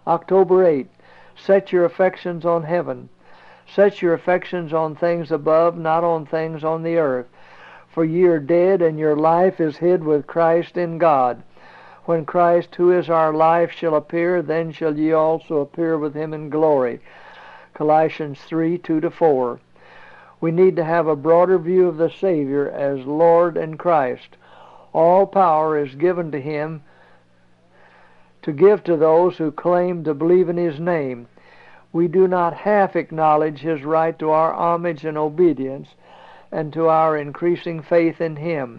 October 8. Set your affections on heaven. Set your affections on things above, not on things on the earth. For ye are dead, and your life is hid with Christ in God. When Christ, who is our life, shall appear, then shall ye also appear with him in glory. Colossians 3, 2-4. We need to have a broader view of the Savior as Lord and Christ. All power is given to him to give to those who claim to believe in his name. We do not half acknowledge his right to our homage and obedience and to our increasing faith in him.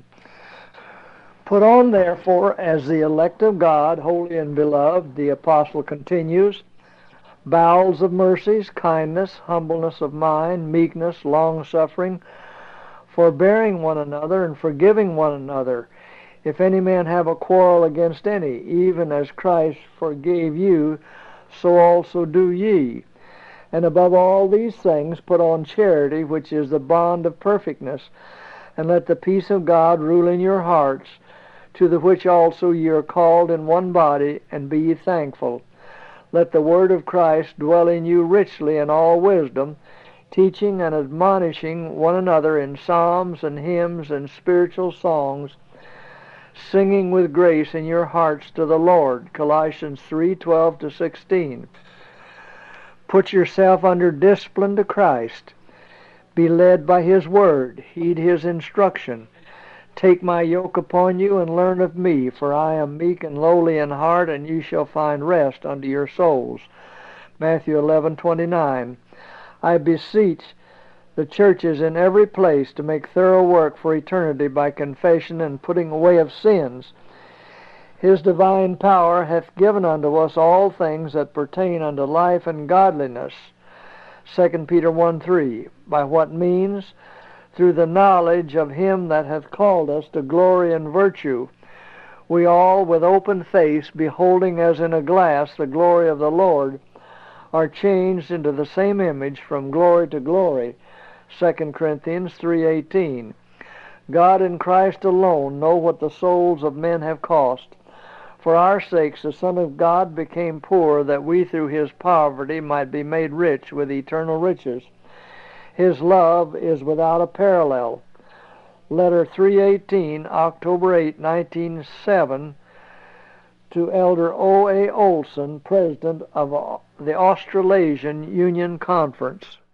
Put on, therefore, as the elect of God, holy and beloved, the apostle continues, bowels of mercies, kindness, humbleness of mind, meekness, long-suffering, forbearing one another, and forgiving one another. If any man have a quarrel against any, even as Christ forgave you, so also do ye. And above all these things put on charity, which is the bond of perfectness, and let the peace of God rule in your hearts, to the which also ye are called in one body, and be ye thankful. Let the word of Christ dwell in you richly in all wisdom, teaching and admonishing one another in psalms and hymns and spiritual songs, singing with grace in your hearts to the Lord. Colossians 3, 12-16. Put yourself under discipline to Christ. Be led by his word. Heed his instruction. Take my yoke upon you and learn of me, for I am meek and lowly in heart, and you shall find rest unto your souls. Matthew 11:29. I beseech the churches in every place to make thorough work for eternity by confession and putting away of sins. His divine power hath given unto us all things that pertain unto life and godliness. 2 Peter 1:3. By what means? Through the knowledge of him that hath called us to glory and virtue. We all, with open face, beholding as in a glass the glory of the Lord, are changed into the same image from glory to glory. 2 Corinthians 3:18. God and Christ alone know what the souls of men have cost. For our sakes the Son of God became poor, that we through his poverty might be made rich with eternal riches. His love is without a parallel. Letter 318, October 8, 1907, to Elder O. A. Olson, President of the Australasian Union Conference.